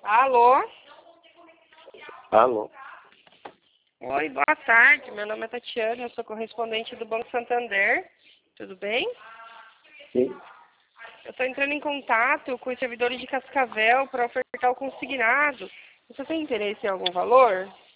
Alô? Alô? Oi, boa tarde. Meu nome é Tatiana, eu sou correspondente do Banco Santander. Tudo bem? Sim. Eu estou entrando em contato com os servidores de Cascavel para ofertar o consignado. Você tem interesse em algum valor?